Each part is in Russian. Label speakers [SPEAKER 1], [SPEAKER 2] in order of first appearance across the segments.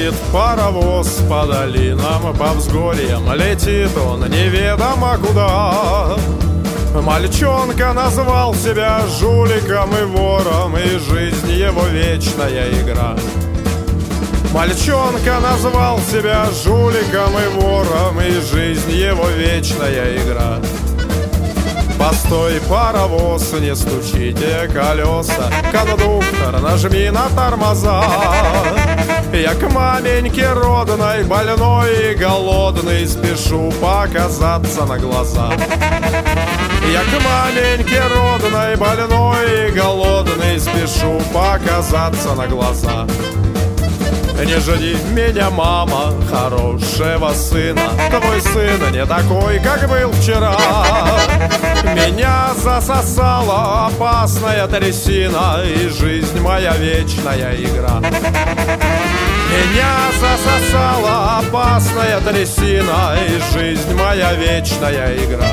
[SPEAKER 1] Едет паровоз по долинам, по взгорьям, летит он неведомо куда. Мальчонка назвал себя жуликом и вором, и жизнь его вечная игра. Мальчонка назвал себя жуликом и вором, и жизнь его вечная игра. Постой, паровоз, не стучите колеса, кондуктор, нажми на тормоза. Я к маменьке родной, больной и голодный, спешу показаться на глаза. Я к маменьке родной, больной и голодный, спешу показаться на глаза. Не жди меня, мама, хорошего сына, твой сын не такой, как был вчера. Меня засосала опасная трясина, и жизнь моя вечная игра. Меня засосала опасная трясина, и жизнь моя вечная игра.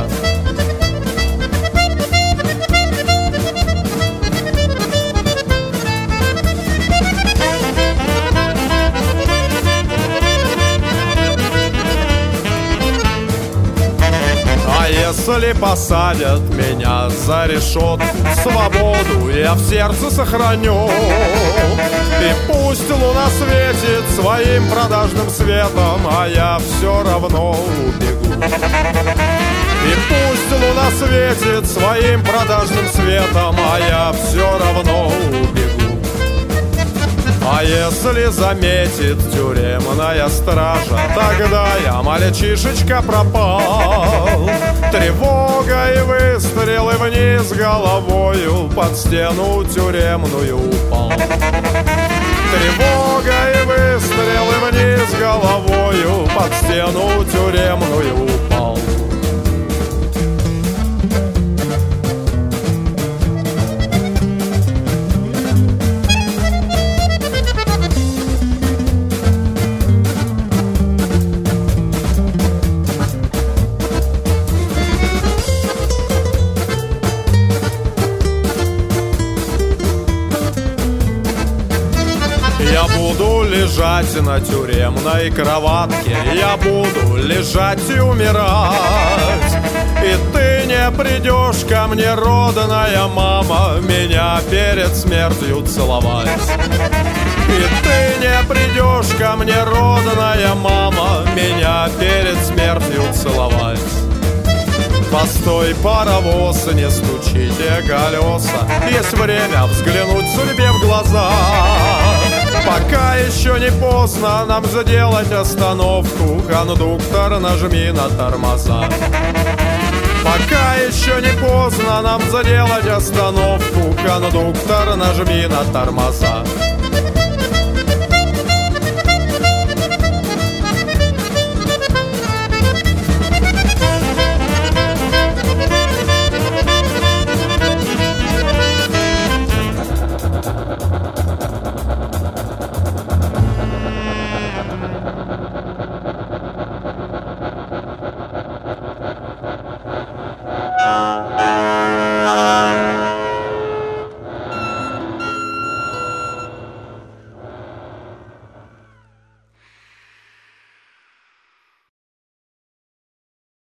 [SPEAKER 1] Если посадят меня за решетку, свободу я в сердце сохраню. И пусть луна светит своим продажным светом, а я все равно убегу. И пусть луна светит своим продажным светом, а я все равно убегу. А если заметит тюремная стража, тогда я, мальчишечка, пропал. Тревога и выстрелы вниз головою, под стену тюремную упал. Тревога и выстрелы вниз головою, под стену тюремную упал. Я буду лежать на тюремной кроватке, я буду лежать и умирать. И ты не придешь ко мне, родная мама, меня перед смертью целовать. И ты не придешь ко мне, родная мама, меня перед смертью целовать. Постой, паровоз, не стучите колеса, есть время взглянуть судьбе в глаза. Пока еще не поздно нам сделать остановку, кондуктор, нажми на тормоза. Пока еще не поздно нам сделать остановку, кондуктор, нажми на тормоза.